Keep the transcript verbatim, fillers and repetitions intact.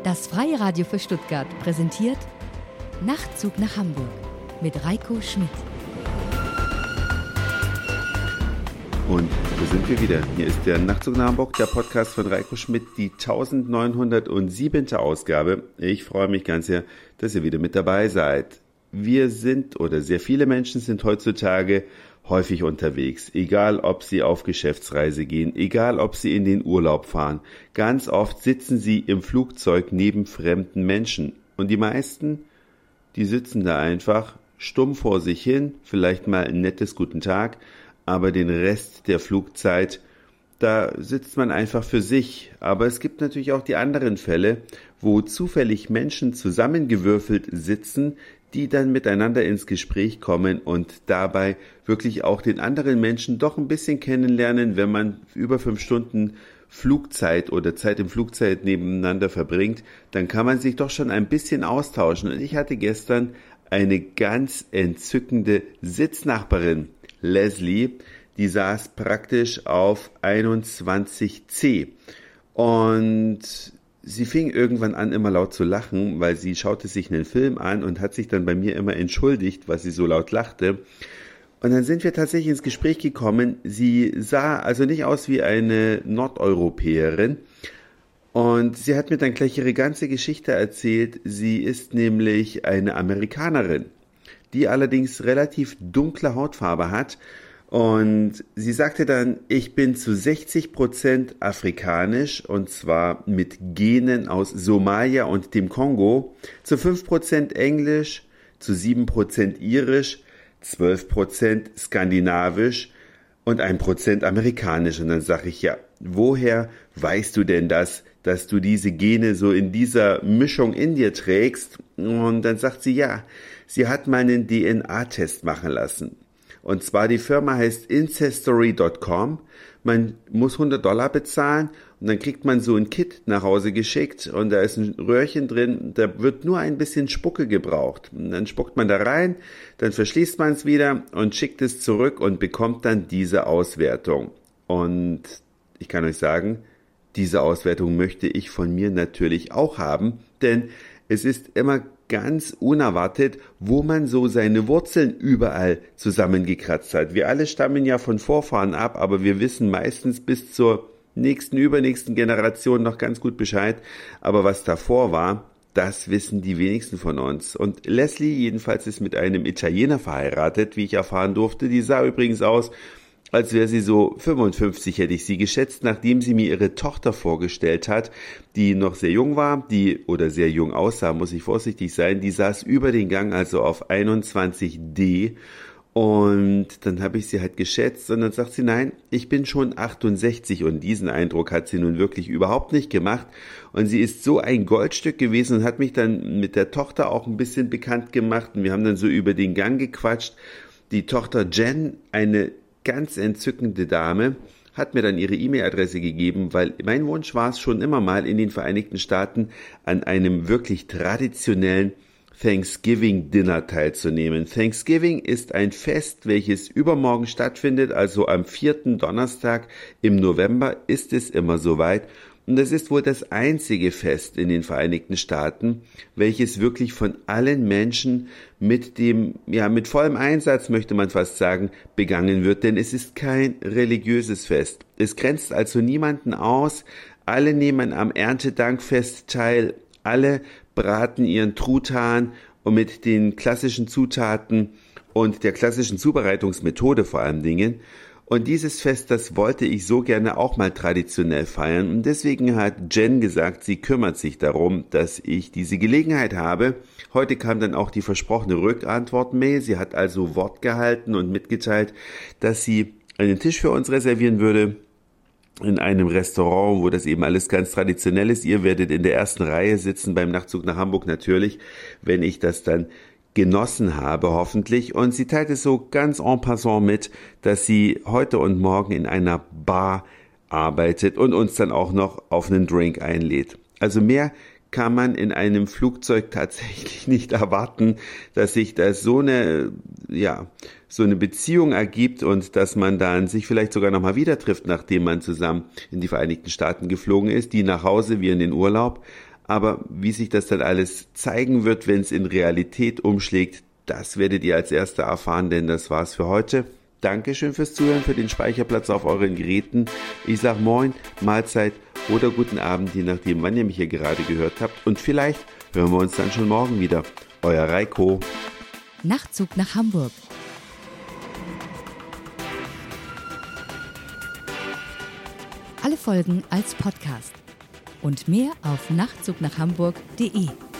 Das Freie Radio für Stuttgart präsentiert Nachtzug nach Hamburg mit Reiko Schmidt. Und da sind wir wieder. Hier ist der Nachtzug nach Hamburg, der Podcast von Reiko Schmidt, die neunzehnhundertsiebente Ausgabe. Ich freue mich ganz sehr, dass ihr wieder mit dabei seid. Wir sind, oder sehr viele Menschen sind heutzutage häufig unterwegs, egal ob sie auf Geschäftsreise gehen, egal ob sie in den Urlaub fahren. Ganz oft sitzen sie im Flugzeug neben fremden Menschen. Und die meisten, die sitzen da einfach stumm vor sich hin, vielleicht mal ein nettes Guten Tag, aber den Rest der Flugzeit, da sitzt man einfach für sich. Aber es gibt natürlich auch die anderen Fälle, wo zufällig Menschen zusammengewürfelt sitzen, die dann miteinander ins Gespräch kommen und dabei wirklich auch den anderen Menschen doch ein bisschen kennenlernen, wenn man über fünf Stunden Flugzeit oder Zeit im Flugzeit nebeneinander verbringt, dann kann man sich doch schon ein bisschen austauschen. Und ich hatte gestern eine ganz entzückende Sitznachbarin, Leslie, die saß praktisch auf einundzwanzig C und sie fing irgendwann an, immer laut zu lachen, weil sie schaute sich einen Film an und hat sich dann bei mir immer entschuldigt, was sie so laut lachte. Und dann sind wir tatsächlich ins Gespräch gekommen. Sie sah also nicht aus wie eine Nordeuropäerin. Und sie hat mir dann gleich ihre ganze Geschichte erzählt. Sie ist nämlich eine Amerikanerin, die allerdings relativ dunkle Hautfarbe hat. Und sie sagte dann, ich bin zu sechzig Prozent afrikanisch, und zwar mit Genen aus Somalia und dem Kongo, zu fünf Prozent Englisch, zu sieben Prozent Irisch, zwölf Prozent Skandinavisch und ein Prozent amerikanisch. Und dann sage ich, ja, woher weißt du denn das, dass du diese Gene so in dieser Mischung in dir trägst? Und dann sagt sie, ja, sie hat mal einen D N A-Test machen lassen. Und zwar die Firma heißt Incestory Punkt com. Man muss hundert Dollar bezahlen und dann kriegt man so ein Kit nach Hause geschickt und da ist ein Röhrchen drin, da wird nur ein bisschen Spucke gebraucht. Und dann spuckt man da rein, dann verschließt man es wieder und schickt es zurück und bekommt dann diese Auswertung. Und ich kann euch sagen, diese Auswertung möchte ich von mir natürlich auch haben, denn es ist immer ganz unerwartet, wo man so seine Wurzeln überall zusammengekratzt hat. Wir alle stammen ja von Vorfahren ab, aber wir wissen meistens bis zur nächsten, übernächsten Generation noch ganz gut Bescheid. Aber was davor war, das wissen die wenigsten von uns. Und Leslie jedenfalls ist mit einem Italiener verheiratet, wie ich erfahren durfte. Die sah übrigens aus, als wäre sie so fünfundfünfzig, hätte ich sie geschätzt, nachdem sie mir ihre Tochter vorgestellt hat, die noch sehr jung war, die oder sehr jung aussah, muss ich vorsichtig sein, die saß über den Gang, also auf einundzwanzig D, und dann habe ich sie halt geschätzt und dann sagt sie, nein, ich bin schon achtundsechzig, und diesen Eindruck hat sie nun wirklich überhaupt nicht gemacht und sie ist so ein Goldstück gewesen und hat mich dann mit der Tochter auch ein bisschen bekannt gemacht und wir haben dann so über den Gang gequatscht. Die Tochter Jen, eine ganz entzückende Dame, hat mir dann ihre E-Mail-Adresse gegeben, weil mein Wunsch war es schon immer mal, in den Vereinigten Staaten an einem wirklich traditionellen Thanksgiving-Dinner teilzunehmen. Thanksgiving ist ein Fest, welches übermorgen stattfindet, also am vierten Donnerstag im November ist es immer soweit. Und das ist wohl das einzige Fest in den Vereinigten Staaten, welches wirklich von allen Menschen mit dem, ja, mit vollem Einsatz, möchte man fast sagen, begangen wird. Denn es ist kein religiöses Fest. Es grenzt also niemanden aus. Alle nehmen am Erntedankfest teil. Alle braten ihren Truthahn und mit den klassischen Zutaten und der klassischen Zubereitungsmethode vor allen Dingen. Und dieses Fest, das wollte ich so gerne auch mal traditionell feiern. Und deswegen hat Jen gesagt, sie kümmert sich darum, dass ich diese Gelegenheit habe. Heute kam dann auch die versprochene Rückantwort-Mail. Sie hat also Wort gehalten und mitgeteilt, dass sie einen Tisch für uns reservieren würde in einem Restaurant, wo das eben alles ganz traditionell ist. Ihr werdet in der ersten Reihe sitzen beim Nachtzug nach Hamburg natürlich, wenn ich das dann genossen habe, hoffentlich. Und sie teilt es so ganz en passant mit, dass sie heute und morgen in einer Bar arbeitet und uns dann auch noch auf einen Drink einlädt. Also mehr kann man in einem Flugzeug tatsächlich nicht erwarten, dass sich da so eine, ja, so eine Beziehung ergibt und dass man dann sich vielleicht sogar nochmal wieder trifft, nachdem man zusammen in die Vereinigten Staaten geflogen ist, die nach Hause, wir in den Urlaub. Aber wie sich das dann alles zeigen wird, wenn es in Realität umschlägt, das werdet ihr als Erster erfahren, denn das war's für heute. Dankeschön fürs Zuhören, für den Speicherplatz auf euren Geräten. Ich sag Moin, Mahlzeit oder guten Abend, je nachdem, wann ihr mich hier gerade gehört habt. Und vielleicht hören wir uns dann schon morgen wieder. Euer Reiko. Nachtzug nach Hamburg. Alle Folgen als Podcast. Und mehr auf nachtzug nach hamburg punkt de.